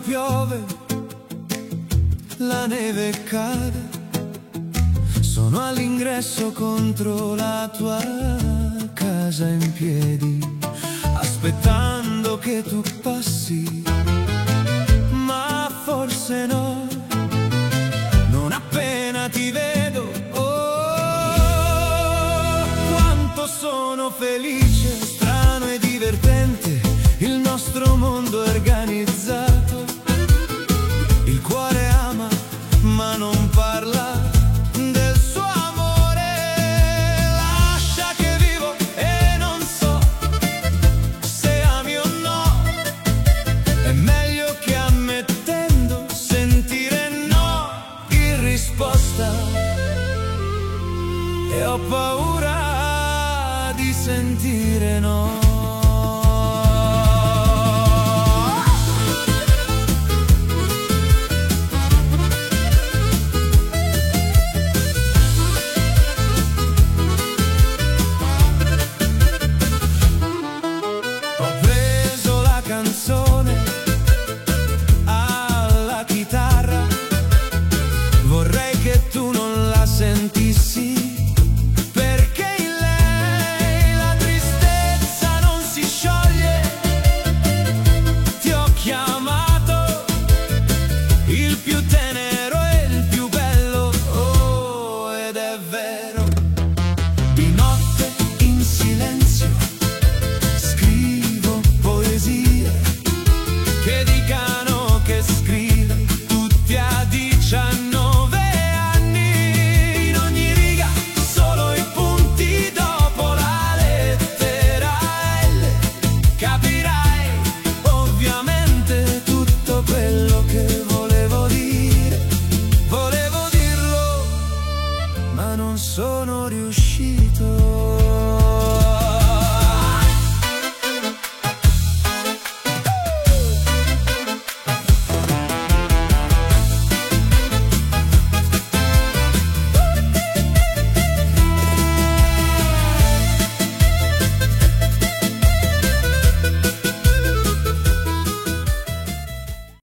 piove, la neve cade, sono all'ingresso contro la tua casa in piedi, aspettando che tu passi, ma forse no, non appena ti vedo. Oh, quanto sono felice, strano e divertente, il nostro mondo è organizzato. Il cuore ama, ma non parla del suo amore. Lascia che vivo e non so se ami o no. È meglio che ammettendo sentire no in risposta. E ho paura di sentire no.